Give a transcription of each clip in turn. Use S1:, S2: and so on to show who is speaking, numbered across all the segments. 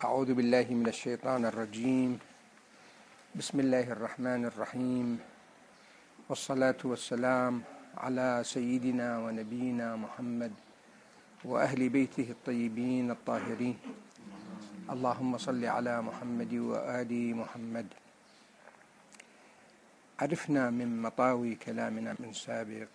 S1: أعوذ بالله من الشيطان الرجيم. بسم الله الرحمن الرحيم، والصلاة والسلام على سيدنا ونبينا محمد وأهل بيته الطيبين الطاهرين. اللهم صل على محمد وآل محمد. عرفنا من مطاوي كلامنا من سابق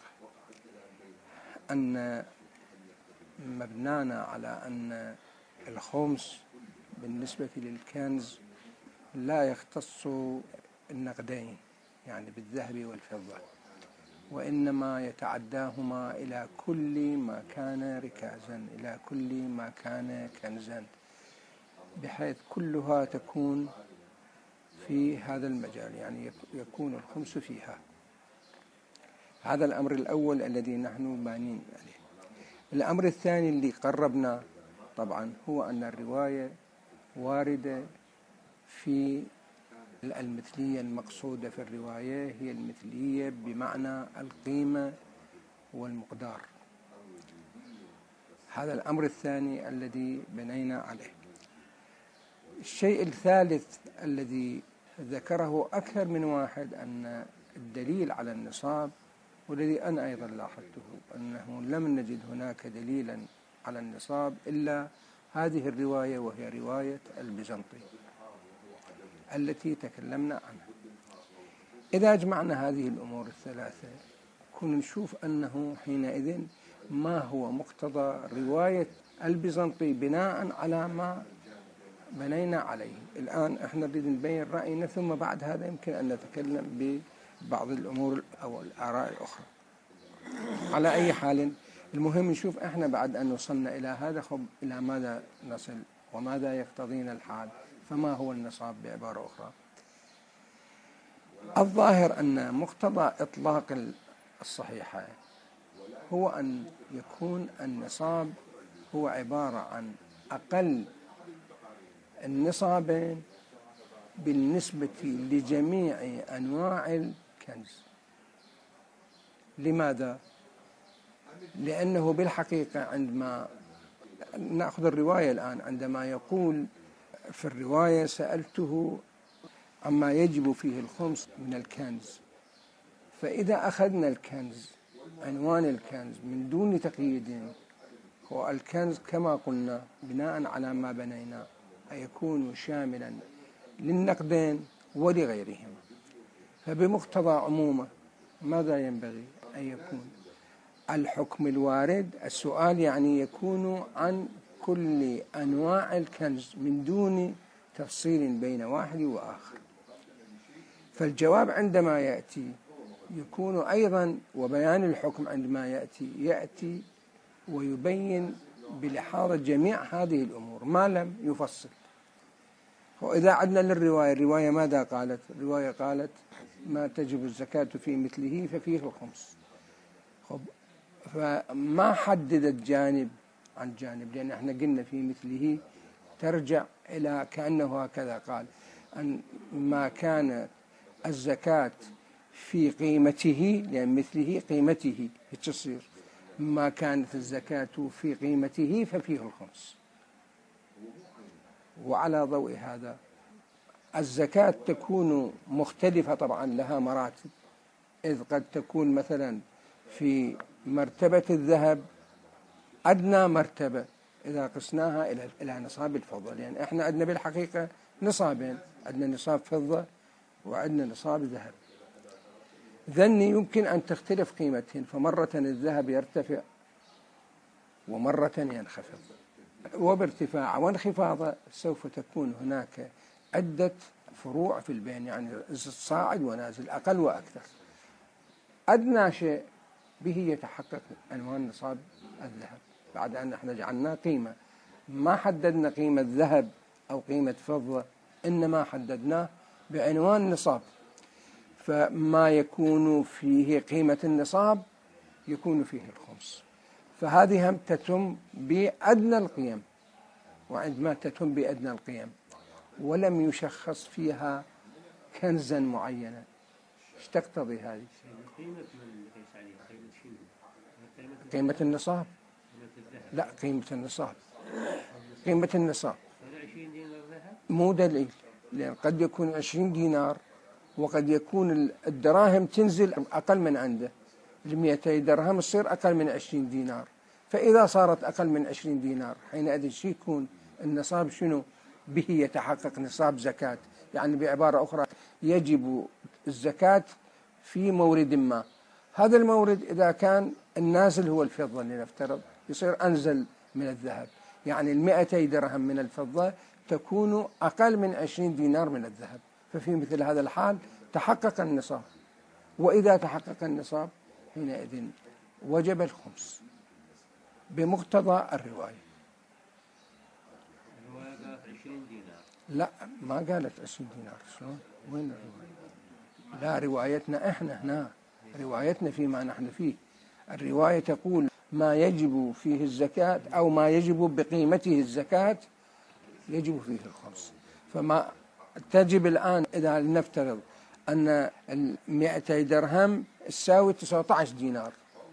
S1: أن مبنانا على أن الخمس بالنسبة للكنز لا يختص النقدين، يعني بالذهب والفضة، وإنما يتعداهما إلى كل ما كان ركازا، إلى كل ما كان كنزا، بحيث كلها تكون في هذا المجال، يعني يكون الخمس فيها. هذا الأمر الأول الذي نحن بانين عليه. الأمر الثاني اللي قربنا طبعا هو أن الرواية واردة في المثلية. المقصودة في الرواية هي المثلية بمعنى القيمة والمقدار. هذا الأمر الثاني الذي بنينا عليه. الشيء الثالث الذي ذكره أكثر من واحد أن الدليل على النصاب، والذي أنا أيضا لاحظته أنه لم نجد هناك دليلا على النصاب إلا هذه الرواية، وهي رواية البيزنطي التي تكلمنا عنها. إذا جمعنا هذه الأمور الثلاثة كنا نشوف أنه حينئذ ما هو مقتضى رواية البيزنطي بناء على ما بنينا عليه. الآن احنا نريد نبين رأينا، ثم بعد هذا يمكن أن نتكلم ببعض الأمور أو الآراء الأخرى. على أي حال، المهم نشوف احنا بعد أن وصلنا إلى هذا إلى ماذا نصل وماذا يقتضينا الحال، فما هو النصاب بعبارة أخرى. الظاهر أن مقتضى إطلاق الصحيحة هو أن يكون النصاب هو عبارة عن أقل النصابين بالنسبة لجميع أنواع الكنز. لماذا؟ لأنه بالحقيقة عندما نأخذ الرواية الآن، عندما يقول في الرواية سألته عما يجب فيه الخمس من الكنز، فإذا أخذنا الكنز عنوان الكنز من دون تقييد، هو الكنز كما قلنا بناء على ما بنينا يكون شاملا للنقدين ولغيرهما. فبمقتضى عمومه ماذا ينبغي أن يكون الحكم الوارد؟ السؤال يعني يكون عن كل أنواع الكنز من دون تفصيل بين واحد وآخر. فالجواب عندما يأتي يكون أيضا، وبيان الحكم عندما يأتي ويبين بلحاظ جميع هذه الأمور ما لم يفصل. وإذا عدنا للرواية، الرواية ماذا قالت؟ الرواية قالت ما تجب الزكاة في مثله ففيه الخمس. فما حددت جانب عن جانب، لأن احنا قلنا في مثله ترجع إلى كأنه هكذا قال أن ما كان الزكاة في قيمته، لأن مثله قيمته تصير ما كانت الزكاة في قيمته ففيه الخمس. وعلى ضوء هذا الزكاة تكون مختلفة طبعا، لها مراتب، إذ قد تكون مثلا في مرتبة الذهب أدنى مرتبة إذا قسناها إلى نصاب الفضة، لأن إحنا عندنا بالحقيقة نصابين، عندنا نصاب فضة وعندنا نصاب ذهب. ذني يمكن أن تختلف قيمتهن، فمرة الذهب يرتفع ومرة ينخفض، وبارتفاع وانخفاض سوف تكون هناك عدة فروع في البين، يعني صاعد ونازل، أقل وأكثر. أدنى شيء به يتحقق عنوان نصاب الذهب، بعد أن احنا جعلنا قيمة، ما حددنا قيمة ذهب أو قيمة فضة، إنما حددناه بعنوان نصاب. فما يكون فيه قيمة النصاب يكون فيه الخمس. فهذه هم تتم بأدنى القيم، وعندما تتم بأدنى القيم ولم يشخص فيها كنزا معينا، ايش تقتضي هذه؟ قيمة النصاب؟ لا، قيمة النصاب، قيمة النصاب مو دليل، لأن قد يكون 20 دينار وقد يكون الدراهم تنزل أقل من عنده، 200 درهم تصير أقل من 20 دينار. فإذا صارت أقل من 20 دينار حينئذ شو يكون النصاب؟ شنو به يتحقق نصاب زكاة؟ يعني بعبارة أخرى يجب الزكاة في مورد ما. هذا المورد إذا كان النازل هو الفضة لنفترض، يصير أنزل من الذهب، يعني 200 درهم من الفضة تكون أقل من 20 دينار من الذهب، ففي مثل هذا الحال تحقق النصاب. وإذا تحقق النصاب حينئذ وجب الخمس بمقتضى الرواية.
S2: الرواية قالت 20 دينار.
S1: لا، ما قالت 20 دينار. شلون؟ وين الرواية؟ لا، روايتنا احنا هنا، روايتنا فيما نحن فيه. الرواية تقول ما يجب فيه الزكاة أو ما يجب بقيمته الزكاة يجب فيه الخمس. فما تجب الآن إذا نفترض أن 200 درهم تساوي 19 دينار،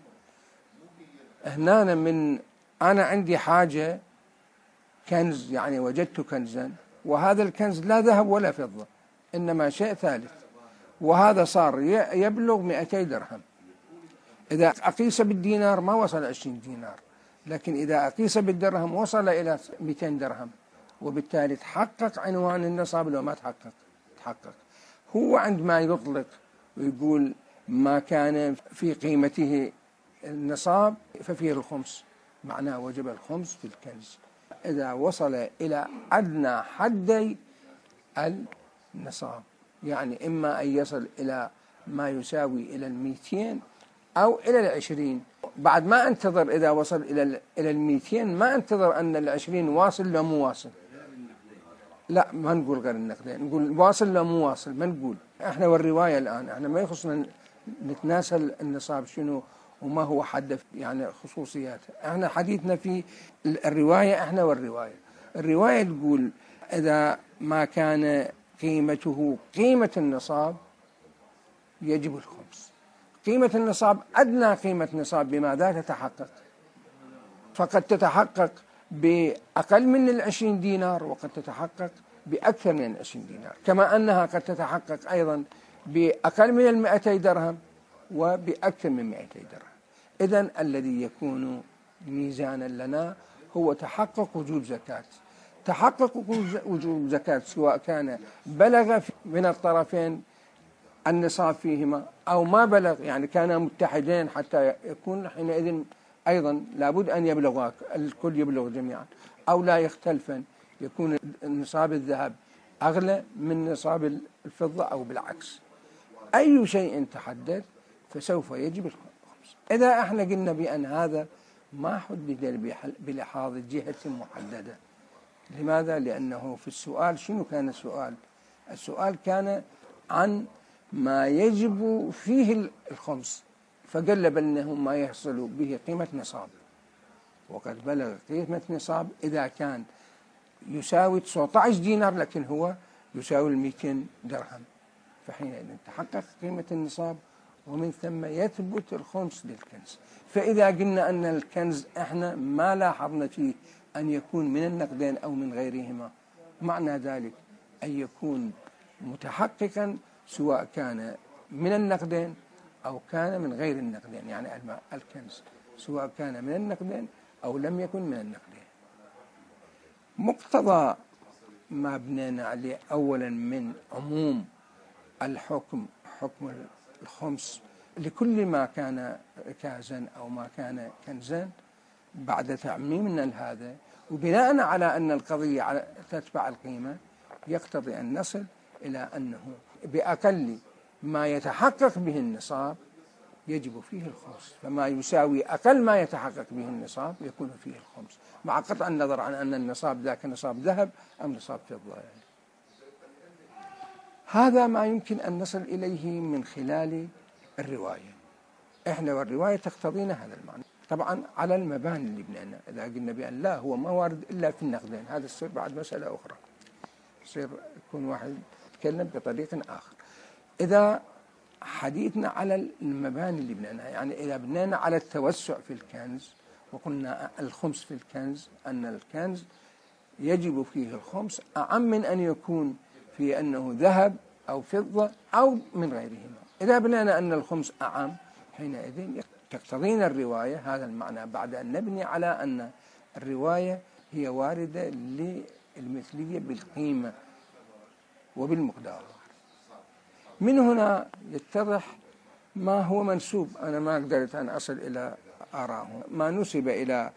S1: هنا أنا عندي حاجة كنز، يعني وجدت كنزا، وهذا الكنز لا ذهب ولا فضة إنما شيء ثالث، وهذا صار يبلغ 200 درهم. إذا أقيس بالدينار ما وصل 20 دينار، لكن إذا أقيس بالدرهم وصل إلى 200 درهم، وبالتالي تحقق عنوان النصاب. لو ما تحقق هو عندما يطلق ويقول ما كان في قيمته النصاب ففيه الخمس، معناه وجب الخمس في الكنز إذا وصل إلى أدنى حدي النصاب، يعني إما أن يصل إلى ما يساوي إلى 200 أو إلى 20. بعد ما انتظر إذا وصل إلى 200 ما انتظر أن 20 واصل لو مو واصل، لا ما نقول غير النقدين، نقول واصل لو مو واصل ما نقول. احنا والرواية الآن احنا ما يخصنا نتناسل النصاب شنو وما هو حد، يعني خصوصيات. احنا حديثنا في الرواية، احنا والرواية. الرواية تقول إذا ما كان قيمته قيمة النصاب يجب الخمس. قيمة النصاب أدنى قيمة نصاب بماذا تتحقق؟ فقد تتحقق بأقل من 20 دينار وقد تتحقق بأكثر من 20 دينار، كما أنها قد تتحقق أيضا بأقل من 200 درهم وبأكثر من 200 درهم. إذن الذي يكون ميزانا لنا هو تحقق وجوب زكاة. تحقق وجوب زكاة سواء كان بلغ من الطرفين النصاب فيهما أو ما بلغ، يعني كانا متحدين حتى يكون حينئذ أيضا لابد أن يبلغ الكل يبلغ جميعا، أو لا يختلفا يكون نصاب الذهب أغلى من نصاب الفضة أو بالعكس. أي شيء تحدد فسوف يجب الخمس. إذا احنا قلنا بأن هذا ما حدد بلحاظ جهة محددة. لماذا؟ لأنه في السؤال شنو كان السؤال؟ السؤال كان عن ما يجب فيه الخمس، فقال أنه ما يحصل به قيمة نصاب، وقد بلغ قيمة نصاب إذا كان يساوي 19 دينار لكن هو يساوي 200 درهم، فحينئذ تحقق قيمة النصاب ومن ثم يثبت الخمس للكنز. فإذا قلنا أن الكنز احنا ما لاحظنا فيه أن يكون من النقدين أو من غيرهما، معنى ذلك أن يكون متحققا سواء كان من النقدين أو كان من غير النقدين، يعني الكنز سواء كان من النقدين أو لم يكن من النقدين. مقتضى ما بنينا عليه أولا من عموم الحكم، حكم الخمس لكل ما كان ركازا أو ما كان كنزا، بعد تعميمنا لهذا وبناء على أن القضية تتبع القيمة، يقتضي أن نصل إلى أنه بأقل ما يتحقق به النصاب يجب فيه الخمس، فما يساوي أقل ما يتحقق به النصاب يكون فيه الخمس، مع قطع النظر عن أن النصاب ذاك نصاب ذهب أم نصاب فضة. هذا ما يمكن أن نصل إليه من خلال الرواية. إحنا والرواية تقتضينا هذا المعنى. طبعا على المباني اللي بنينا، إذا قلنا بأن لا هو ما وارد إلا في النقدين، هذا يصير بعد مسألة أخرى، يصير يكون واحد يتكلم بطريق آخر. إذا حديثنا على المباني اللي بنينا، يعني إذا بنينا على التوسع في الكنز وقلنا الخمس في الكنز، أن الكنز يجب فيه الخمس أعم من أن يكون في أنه ذهب أو فضة أو من غيرهما. إذا بنينا أن الخمس أعم حينئذ تقتضينا الرواية هذا المعنى، بعد أن نبني على أن الرواية هي واردة للمثلية بالقيمة وبالمقدار. من هنا يتضح ما هو منسوب. أنا ما قدرت أن أصل إلى آراء ما نسب إلى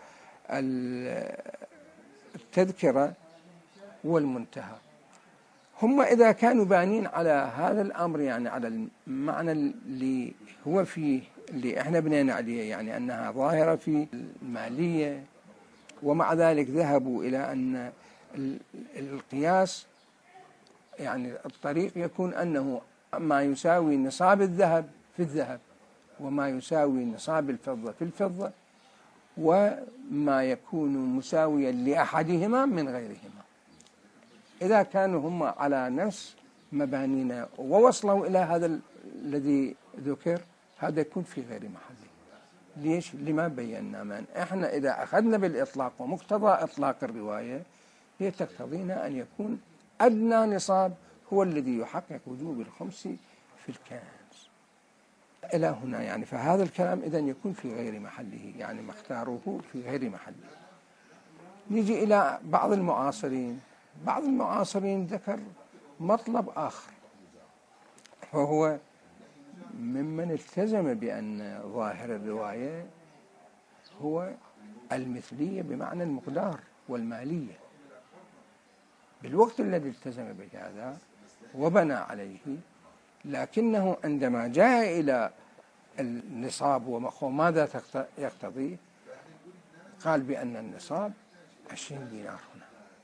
S1: التذكرة والمنتهى. هم إذا كانوا بانين على هذا الأمر، يعني على المعنى اللي هو فيه اللي احنا بنينا عليه، يعني أنها ظاهرة في المالية، ومع ذلك ذهبوا إلى أن القياس يعني الطريق يكون أنه ما يساوي نصاب الذهب في الذهب، وما يساوي نصاب الفضة في الفضة، وما يكون مساويا لأحدهما من غيرهما. إذا كانوا هم على نفس مبانينا ووصلوا إلى هذا الذي ذكر، هذا يكون في غير محله. ليش؟ لما بينا من احنا إذا أخذنا بالإطلاق ومقتضى إطلاق الرواية هي تقتضينا أن يكون أدنى نصاب هو الذي يحقق وجوب الخمس في الكنز. إلى هنا يعني فهذا الكلام إذن يكون في غير محله، يعني ما اختاروه في غير محله. نيجي إلى بعض المعاصرين. بعض المعاصرين ذكر مطلب آخر، وهو ممن التزم بأن ظاهر الرواية هو المثلية بمعنى المقدار والمالية. بالوقت الذي التزم بهذا وبنى عليه، لكنه عندما جاء إلى النصاب وماذا يقتضي، قال بأن النصاب 20 دينار. هنا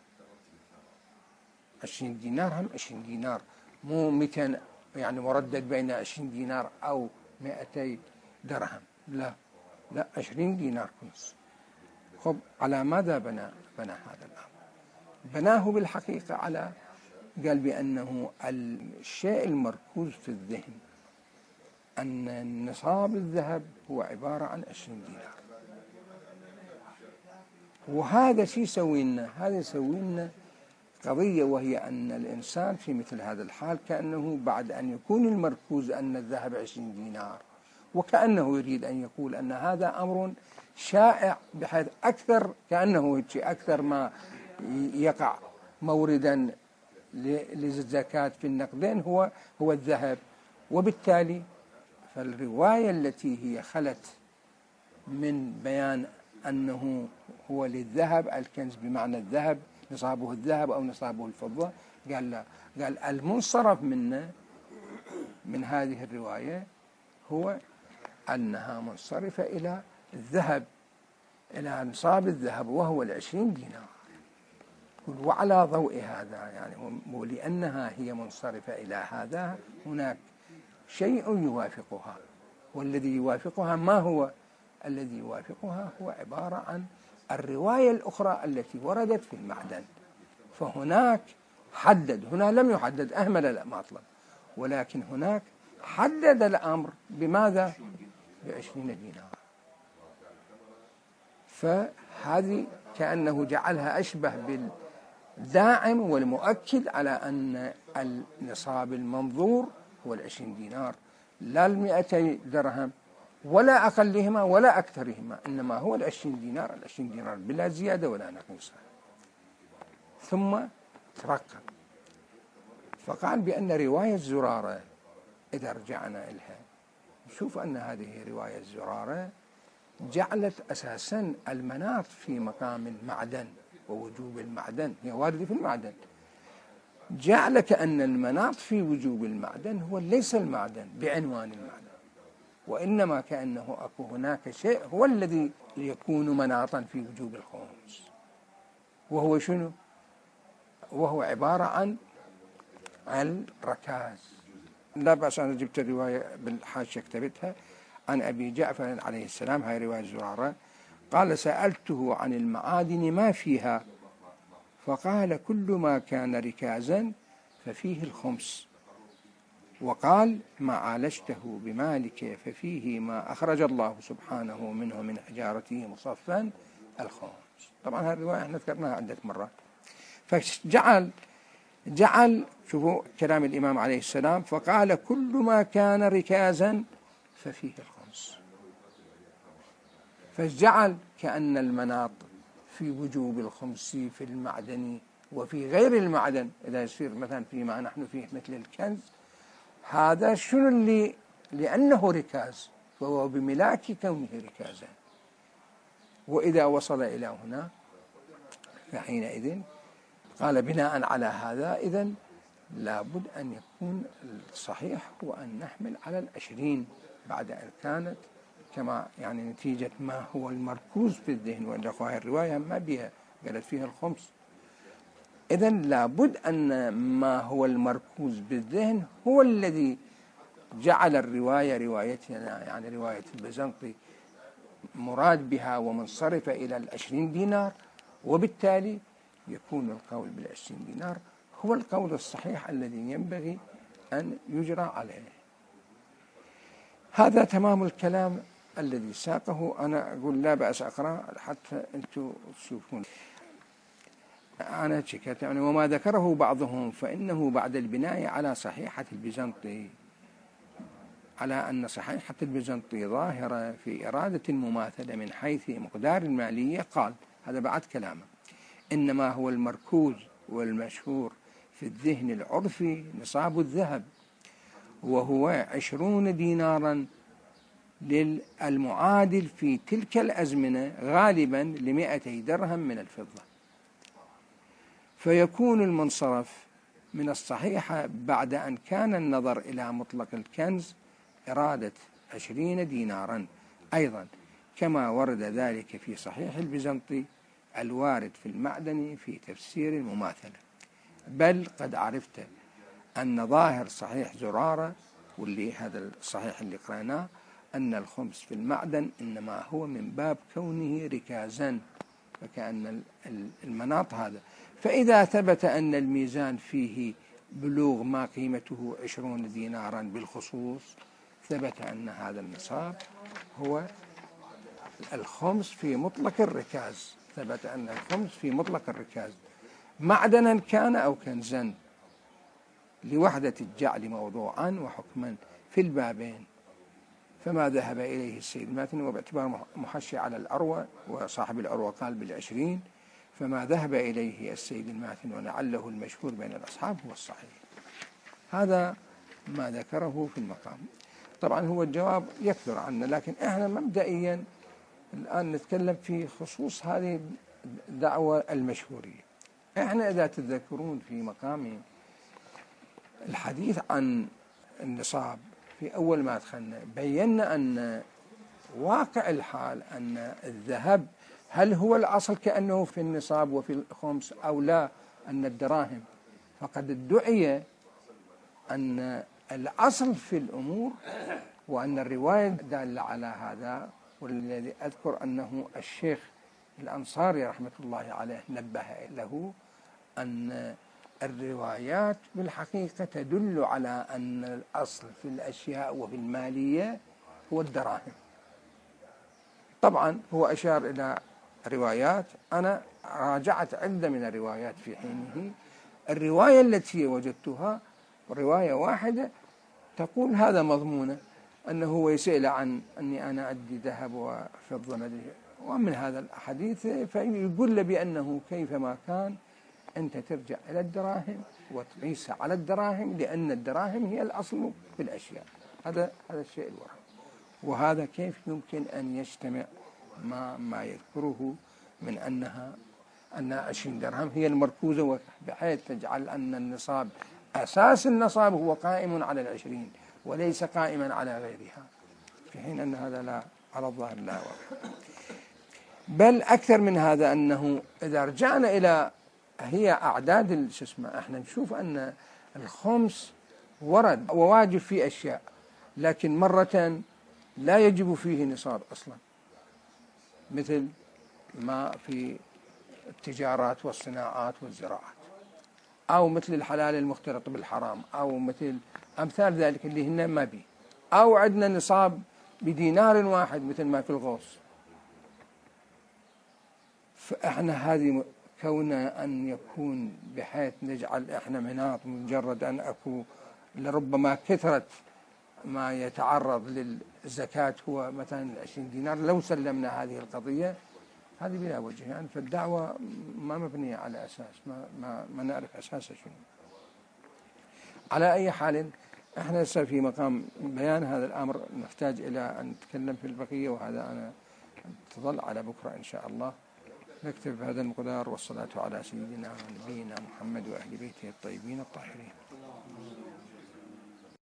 S1: 20 دينار هم 20 دينار، مو 200 يعني مردد بين 20 دينار أو 200 درهم، لا 20 دينار كنز. خب على ماذا بنى هذا الأمر؟ بناه بالحقيقة على، قال بأنه الشيء المركوز في الذهن أن نصاب الذهب هو عبارة عن 20 دينار. وهذا شيء يسوينا، هذا يسوينا قضية، وهي أن الإنسان في مثل هذا الحال كأنه بعد أن يكون المركوز أن الذهب 20 دينار، وكأنه يريد أن يقول أن هذا أمر شائع، بحيث أكثر كأنه أكثر ما يقع موردا للزكاة في النقدين هو الذهب. وبالتالي فالرواية التي هي خلت من بيان أنه هو للذهب الكنز بمعنى الذهب نصابه الذهب أو نصابه الفضة، قال لا، قال المنصرف من هذه الرواية هو أنها منصرفة إلى الذهب، إلى نصاب الذهب وهو 20 دينار. وعلى ضوء هذا يعني ولأنها هي منصرفة إلى هذا، هناك شيء يوافقها، والذي يوافقها ما هو؟ الذي يوافقها هو عبارة عن الرواية الأخرى التي وردت في المعدن. فهناك حدد، هنا لم يحدد، أهمل المطلب، ولكن هناك حدد الأمر بماذا؟ ب20 دينار. فهذه كأنه جعلها أشبه بالداعم والمؤكد على أن النصاب المنظور هو 20 دينار، لا 200 درهم ولا أقلهما ولا أكثرهما، إنما هو 20 دينار، 20 دينار بلا زيادة ولا نقص. ثم ترقب فقال بأن رواية زرارة إذا رجعنا إليها نشوف أن هذه رواية زرارة جعلت أساسا المناط في مقام المعدن ووجوب المعدن، هي واردة في المعدن، جعل كأن المناط في وجوب المعدن هو ليس المعدن بعنوان المعدن، وإنما كأنه أكو هناك شيء هو الذي يكون مناطا في وجوب الخمس، وهو شنو؟ وهو عبارة عن الركاز. لا بأس، أنا جبت الرواية بالحاشية كتبتها عن أبي جعفر عليه السلام، هاي رواية زرارة، قال سألته عن المعادن ما فيها، فقال كل ما كان ركازا ففيه الخمس، وقال ما عالجته بمالك ففيه ما أخرج الله سبحانه منه من حجارته مصفا الخمس. طبعا هذه الرواية احنا ذكرناها عدة مرات. جعل شوفوا كلام الإمام عليه السلام، فقال كل ما كان ركازا ففيه الخمس. فجعل كأن المناط في وجوب الخمس في المعدن وفي غير المعدن، إذا يصير مثلا فيما نحن فيه مثل الكنز، هذا شنو اللي لأنه ركاز فهو بملاك كونه ركازا. وإذا وصل إلى هنا فحينئذ قال بناء على هذا إذن لابد أن يكون الصحيح هو أن نحمل على 20 بعد أن كانت كما يعني نتيجة ما هو المركوز في الذهن. وإن الرواية ما بها قالت فيها الخمس، إذن لابد أن ما هو المركوز بالذهن هو الذي جعل الرواية روايتنا يعني رواية البيزنطي مراد بها ومنصرفة إلى 20 دينار، وبالتالي يكون القول بال20 دينار هو القول الصحيح الذي ينبغي أن يجرى عليه. هذا تمام الكلام الذي ساقه. أنا أقول لا بأس أقرأ حتى أنتم تشوفون. أنا شكت يعني وما ذكره بعضهم فإنه بعد البناء على صحيحة البيزنطي على أن صحيحة البيزنطي ظاهرة في إرادة المماثلة من حيث مقدار المالية، قال هذا بعد كلامه إنما هو المركوز والمشهور في الذهن العرفي نصاب الذهب، وهو 20 دينارا للمعادل في تلك الأزمنة غالبا ل200 درهم من الفضة. فيكون المنصرف من الصحيحة بعد أن كان النظر إلى مطلق الكنز إرادة 20 دينارا أيضا، كما ورد ذلك في صحيح البيزنطي الوارد في المعدن في تفسير المماثلة. بل قد عرفت أن ظاهر صحيح زرارة واللي هذا الصحيح اللي قرأناه أن الخمس في المعدن إنما هو من باب كونه ركازا، فكأن المناط هذا. فإذا ثبت أن الميزان فيه بلوغ ما قيمته 20 دينارا بالخصوص، ثبت أن هذا النصاب هو الخمس في مطلق الركاز، ثبت أن الخمس في مطلق الركاز معدنا كان أو كنزا لوحدة الجعل موضوعا وحكما في البابين. فما ذهب إليه السيد الماتني وباعتبار محشي على الأروى وصاحب الأروى قال بال20، فما ذهب إليه السيد الماتني ولعله المشهور بين الأصحاب هو الصحيح. هذا ما ذكره في المقام. طبعا هو الجواب يكثر عنا، لكن احنا مبدئيا الآن نتكلم في خصوص هذه الدعوة المشهورية. احنا إذا تتذكرون في مقام الحديث عن النصاب في أول ما دخلنا بينا أن واقع الحال أن الذهب هل هو الأصل كأنه في النصاب وفي الخمس أو لا، أن الدراهم. فقد ادعي أن الأصل في الأمور وأن الرواية دالة على هذا، والذي أذكر أنه الشيخ الأنصاري رحمة الله عليه نبه له أن الروايات بالحقيقة تدل على أن الأصل في الأشياء وفي المالية هو الدراهم. طبعا هو أشار إلى روايات، أنا راجعت عدة من الروايات في حينه. الرواية التي وجدتها رواية واحدة تقول هذا مضمونه، أنه هو يسأل عن أني أنا أدي ذهب وفضة ومن هذا الحديث، فيقول له بأنه كيفما كان أنت ترجع إلى الدراهم وتقيس على الدراهم، لأن الدراهم هي الأصل في الأشياء. هذا الشيء الواحد. وهذا كيف يمكن أن يجتمع ما يذكره من أن 20 درهم هي المركوزة، بحيث تجعل أن النصاب أساس النصاب هو قائم على 20 وليس قائما على غيرها، في حين أن هذا لا على الظاهر لا واقع. بل أكثر من هذا، أنه إذا رجعنا إلى هي أعداد احنا نشوف أن الخمس ورد وواجب في أشياء، لكن مرة لا يجب فيه نصاب أصلا، مثل ما في التجارات والصناعات والزراعات، أو مثل الحلال المختلط بالحرام، أو مثل أمثال ذلك اللي هن ما بي، أو عندنا نصاب بدينار واحد مثل ما في الغوص. فإحنا هذه كون أن يكون بحيث نجعل إحنا مناط مجرد أن أكو لربما كثرة ما يتعرض للزكاة هو مثلا 20 دينار، لو سلمنا هذه القضية هذه بلا وجه يعني. فالدعوة ما مبنية على أساس ما نعرف أساسها شنو. على أي حال احنا هسه في مقام بيان هذا الأمر نحتاج إلى أن نتكلم في البقية، وهذا أنا تظل على بكرة إن شاء الله. نكتب بهذا المقدار، والصلاة على سيدنا ونبينا محمد وأهل بيته الطيبين الطاهرين.